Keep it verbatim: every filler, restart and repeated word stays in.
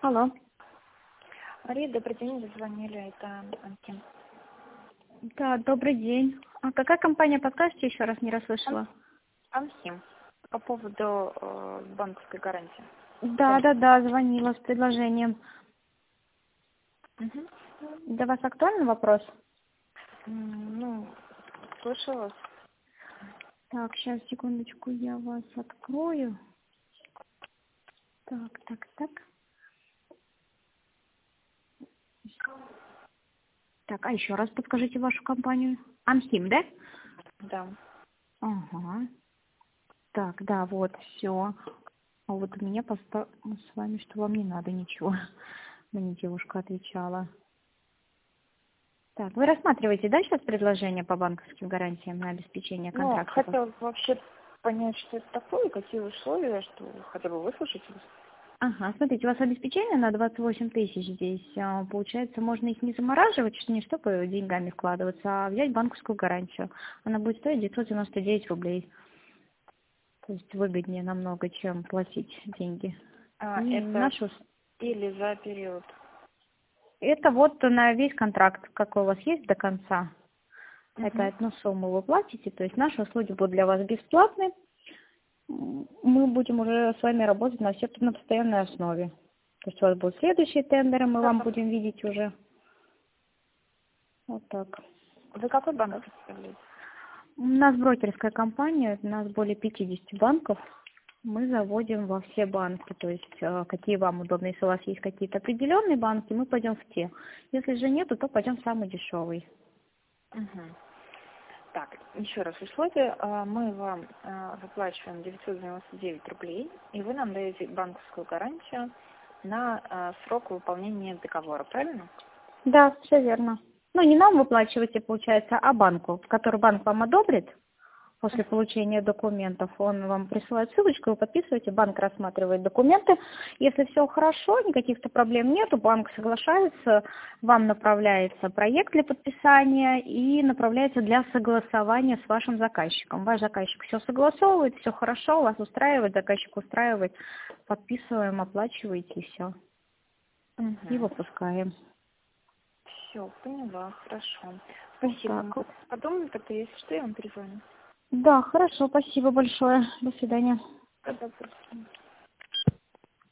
Алло. Мария, добрый день, вы звонили, это Антин. Да, добрый день. А какая компания, подскажете, еще раз не расслышала? Ансим. По поводу э, банковской гарантии. Да, Да. да, да, звонила с предложением. Мгм. Для вас актуальный вопрос? М, Ну, слышала. Так, сейчас, секундочку, я вас открою. Так, так, так. Так, а еще раз подскажите вашу компанию. Амхим, да? Да. Ага. Так, да, вот, все. А вот у меня поста- с вами, что вам не надо ничего. Мне девушка отвечала. Так, вы рассматриваете, да, сейчас предложение по банковским гарантиям на обеспечение Ну, контракта? хотелось вообще понять, что это такое, какие условия, что хотя бы выслушать вас. Ага, смотрите, у вас обеспечение на двадцать восемь тысяч здесь. А, Получается, можно их не замораживать, что не чтобы деньгами вкладываться, а взять банковскую гарантию. Она будет стоить девятьсот девяносто девять рублей. То есть выгоднее намного, чем платить деньги. А, И это нашу... или за период? Это вот на весь контракт, какой у вас есть до конца. Это Угу. одну сумму вы платите, то есть наши услуги будут для вас бесплатны. Мы будем уже с вами работать на, все, на постоянной основе. То есть у вас будут следующие тендеры, мы вам будем видеть уже. Вот так. Вы какой банк представляете? У нас брокерская компания, у нас более пятидесяти банков. Мы заводим во все банки, то есть э, какие вам удобны. Если у вас есть какие-то определенные банки, мы пойдем в те. Если же нету, то пойдем в самый дешевый. Угу. Так, еще раз условия. А, Мы вам а, выплачиваем девятьсот девяносто девять рублей, и вы нам даете банковскую гарантию на а, срок выполнения договора, правильно? Да, все верно. Ну, не нам выплачиваете, получается, а банку, который банк вам одобрит после получения документов. Он вам присылает ссылочку, вы подписываете, банк рассматривает документы. Если все хорошо, никаких-то проблем нету, банк соглашается, вам направляется проект для подписания и направляется для согласования с вашим заказчиком. Ваш заказчик все согласовывает, все хорошо, вас устраивает, заказчик устраивает, подписываем, оплачиваете и все. И Угу. выпускаем. Все, поняла, хорошо. Вот Спасибо. Мы так вот. подумаем, тогда, если что, я вам перезвоню. Да, хорошо, спасибо большое. До свидания. До завтра.